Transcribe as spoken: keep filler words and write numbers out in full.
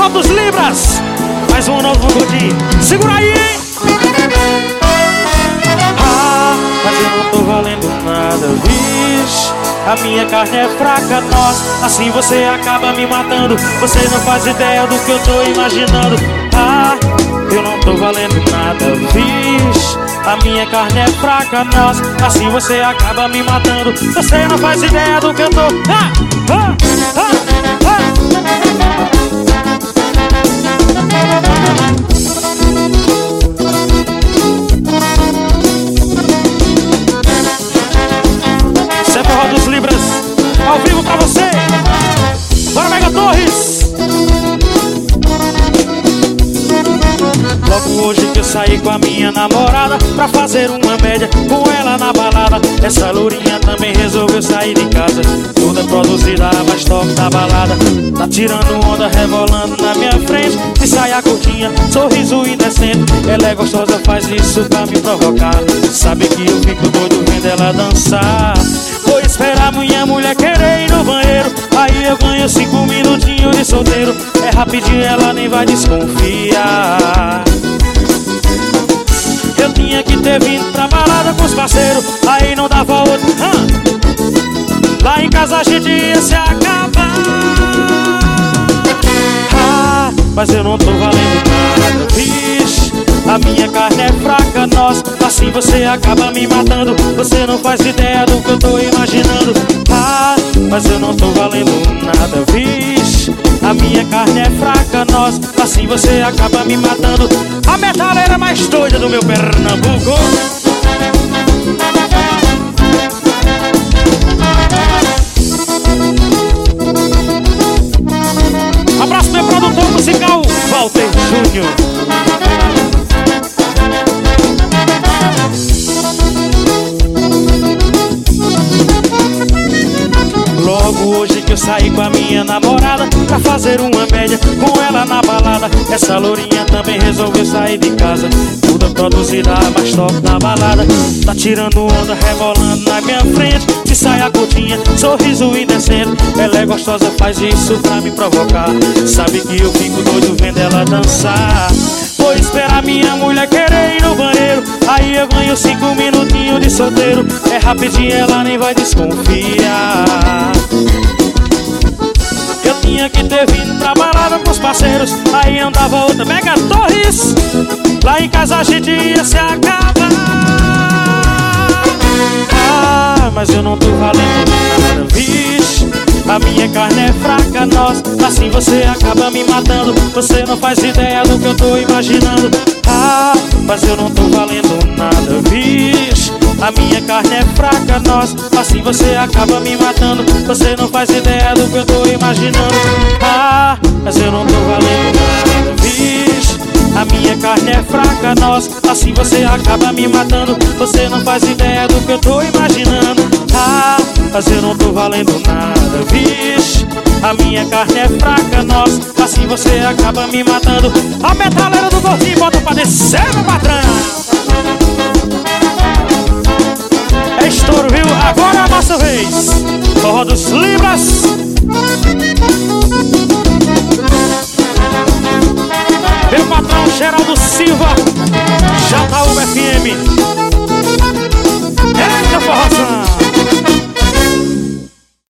Forró dos Libras. Mais um novo gordinho. Segura aí, hein? Ah, mas eu não tô valendo nada, vixe. A minha carne é fraca, nossa. Assim você acaba me matando. Você não faz ideia do que eu tô imaginando. Ah, eu não tô valendo nada, vixe. A minha carne é fraca, nossa. Assim você acaba me matando. Você não faz ideia do que eu tô. Ah, ah, ah, ah. Isso é Forró dos Libras, ao vivo pra você. Bora, Mega Torres. Logo hoje que eu saí com a minha namorada pra fazer uma média com ela na balada. Essa lourinha também resolveu sair de casa, toda produzida, a mais top da balada. Tá tirando onda, rebolando na minha frente, de saia curtinha, sorriso indecente. Ela é gostosa, faz isso pra me provocar. Sabe que eu fico doido vendo ela dançar. Vou esperar minha mulher querer ir no banheiro, aí eu ganho cinco minutinhos de solteiro. É rapidinho, ela nem vai desconfiar. Eu tinha que ter vindo pra balada com os parceiros, aí não dava outro. Hã? Lá em casa a gente ia se acabar. Ah, mas eu não tô valendo nada, vixe. A minha carne é fraca, nossa. Assim você acaba me matando. Você não faz ideia do que eu tô imaginando. Ah, mas eu não tô valendo nada, vixe. A minha carne é fraca, nossa. Assim você acaba me matando. A metaleira mais doida do meu Pernambuco. Abraço meu produtor musical, Walter Júnior. Logo hoje que eu saí com a minha namorada pra fazer uma média com ela na balada. Essa lourinha também resolveu sair de casa, toda produzida, a mais top da balada. Tá tirando onda, rebolando na minha frente, de saia curtinha, sorriso indecente. Ela é gostosa, faz isso pra me provocar. Sabe que eu fico doido vendo ela dançar. Vou esperar minha mulher querer ir no banheiro, aí eu ganho cinco minutinhos de solteiro. É rapidinho, ela nem vai desconfiar. Eu tinha que ter vindo pra balada com os parceiros, aí não dava outra. Mega Torres. Lá em casa a gente ia se acabar. Ah, mas eu não tô valendo nada, vixe. A minha carne é fraca, nossa. Assim você acaba me matando. Você não faz ideia do que eu tô imaginando. Ah, mas eu não tô valendo nada, vixe. A minha carne é fraca, nossa. Assim você acaba me matando. Você não faz ideia do que eu tô imaginando. Ah, mas eu não tô valendo nada, vixe. A minha carne é fraca, nossa. Assim você acaba me matando. Você não faz ideia do que eu tô imaginando. Ah, mas eu não tô valendo nada, vixe. A minha carne é fraca, nossa. Assim você acaba me matando. A metaleira do gordinho bota pra descer, meu patrão. É estouro, viu? Agora é a nossa vez. Forró dos Libras. Meu patrão Geraldo Silva, J U F M.